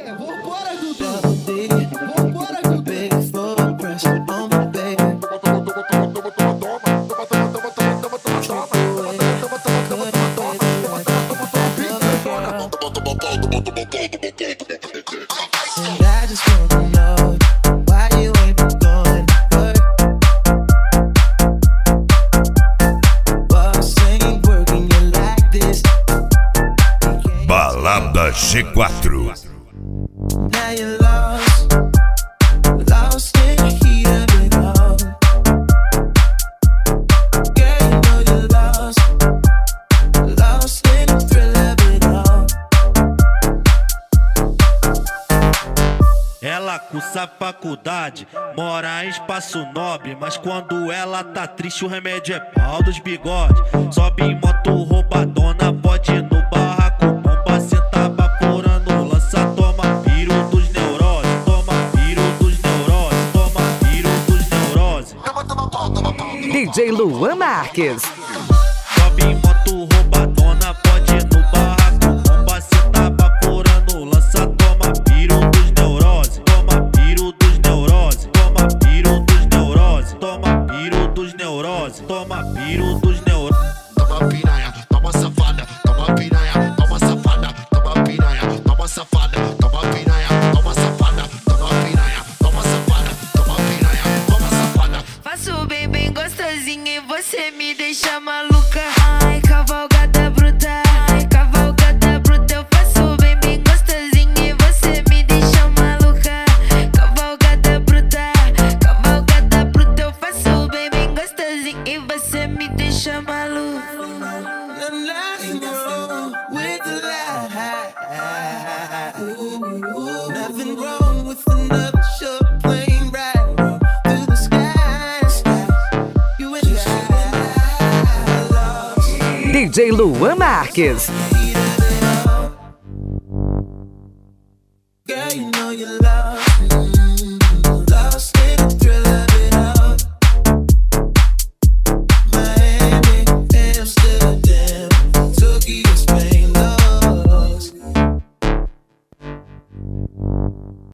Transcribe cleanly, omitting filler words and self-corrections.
Vambora, Dudu! Vambora, Dudu! And I just wanna know why you ain't been going to work. Boss ain't working you like this. Balada G4. Now you're lost in the heat of it all. Girl, you know you're lost in the thrill of it all. Ela cursa faculdade, mora em Espaço Nobre, mas quando ela tá triste o remédio é pau dos bigodes. Sobe em moto roubadona, pode ir no barraco, bomba, senta baforando, lança, toma piro dos neuroses, toma piro dos neuroses, toma piro dos neuroses. DJ Luan Marques. Sobe em moto roubadona, pode ir no barraco, bomba, senta baforando, lança, toma piro dos neuroses, toma piro dos neuroses, toma piro dos neuroses, toma piro dos neuroses, toma piro dos neuroses. Toma piranha, toma safada, toma piranha, toma safada, toma piranha, toma safada, toma piranha, toma safada, toma piranha, toma safada, toma piranha, toma safada. Faço bem gostosinho e você me deixa maluca. Ai, cavalgada bruta, ai, cavalgada bruta. Eu faço bem gostosinho e você me deixa maluca. Cavalgada bruta, eu faço bem gostosinho e você me deixa maluca. Nothing wrong with the lie. Nothing wrong with another short plane ride through the skies. You and I lost DJ Luan Marques. heat of it all. Girl, you know you're lost.